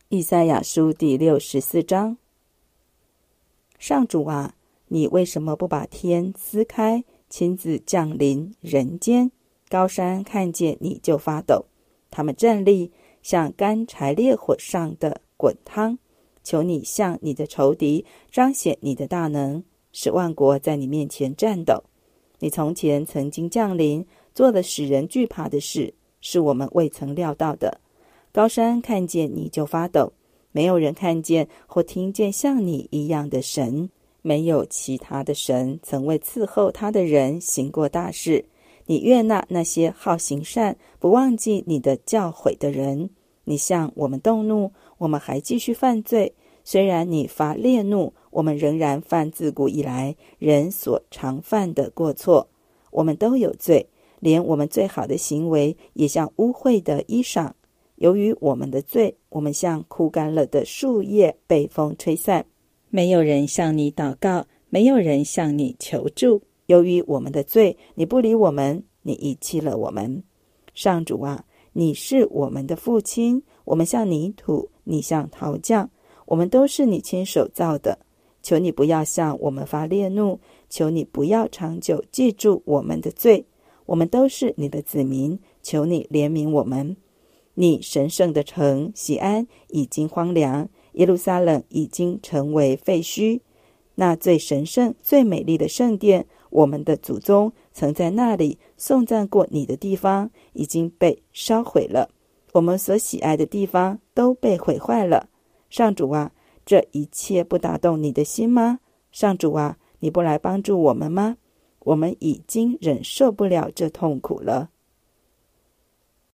以赛亚书第64章。上主啊，你为什么不把天撕开，亲自降临人间？高山看见你就发抖，他们站立，像干柴烈火上的滚汤。求你向你的仇敌彰显你的大能，使万国在你面前战抖。你从前曾经降临，做了使人惧怕的事，是我们未曾料到的。高山看见你就发抖，没有人看见或听见像你一样的神，没有其他的神曾为伺候他的人行过大事。你悦纳那些好行善，不忘记你的教诲的人。你向我们动怒，我们还继续犯罪。虽然你发烈怒，我们仍然犯自古以来人所常犯的过错。我们都有罪，连我们最好的行为也像污秽的衣裳。由于我们的罪，我们像枯干了的树叶，被风吹散。没有人向你祷告，没有人向你求助。由于我们的罪，你不理我们，你遗弃了我们。上主啊，你是我们的父亲，我们像泥土，你像陶匠，我们都是你亲手造的。求你不要向我们发烈怒，求你不要长久记住我们的罪。我们都是你的子民，求你怜悯我们。你神圣的城锡安已经荒凉，耶路撒冷已经成为废墟。那最神圣最美丽的圣殿，我们的祖宗曾在那里颂赞过你的地方，已经被烧毁了。我们所喜爱的地方都被毁坏了。上主啊，这一切不打动你的心吗？上主啊，你不来帮助我们吗？我们已经忍受不了这痛苦了。